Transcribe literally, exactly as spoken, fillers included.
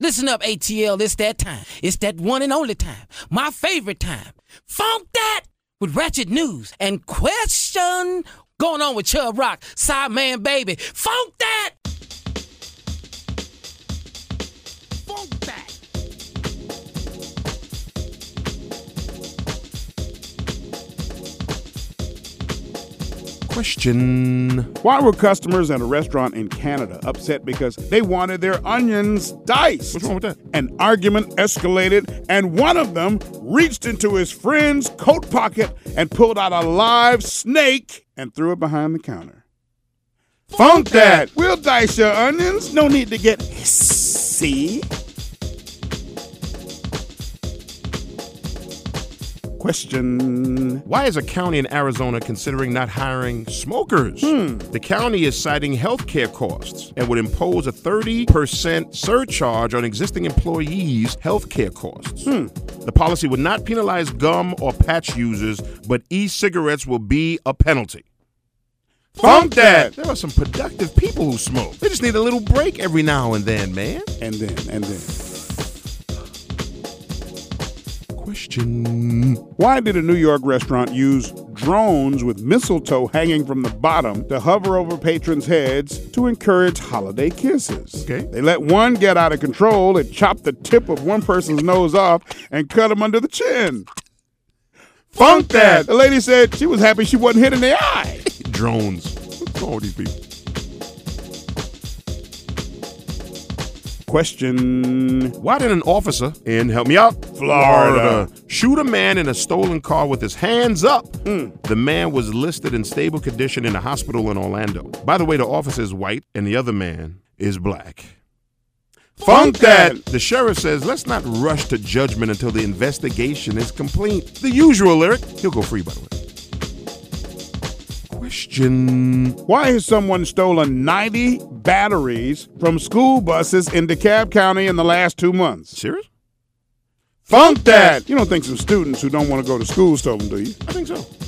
Listen up, A T L, it's that time. It's that one and only time. My favorite time. Funk That with Ratchet News and Question. Going on with Chubb Rock, Sideman Baby. Funk That! Funk That! Question. Why were customers at a restaurant in Canada upset because they wanted their onions diced? What's wrong with that? An argument escalated, and one of them reached into his friend's coat pocket and pulled out a live snake and threw it behind the counter. Funk that! We'll dice your onions. No need to get hissy. Question. Why is a county in Arizona considering not hiring smokers? Hmm. The county is citing health care costs and would impose a thirty percent surcharge on existing employees' health care costs. Hmm. The policy would not penalize gum or patch users, but e-cigarettes will be a penalty. Funk that! There are some productive people who smoke. They just need a little break every now and then, man. And then, and then. Question. Why did a New York restaurant use drones with mistletoe hanging from the bottom to hover over patrons' heads to encourage holiday kisses? Okay. They let one get out of control and chopped the tip of one person's nose off and cut him under the chin. Funk that! The lady said she was happy she wasn't hit in the eye. Drones. What's wrong with these people? Question. Why did an officer in, help me out, Florida, shoot a man in a stolen car with his hands up? Mm. The man was listed in stable condition in a hospital in Orlando. By the way, the officer is white and the other man is black. Funk that! The sheriff says, let's not rush to judgment until the investigation is complete. The usual lyric. He'll go free, by the way. Question. Why has someone stolen ninety batteries from school buses in DeKalb County in the last two months? Serious? Funk that! You don't think some students who don't want to go to school stole them, do you? I think so.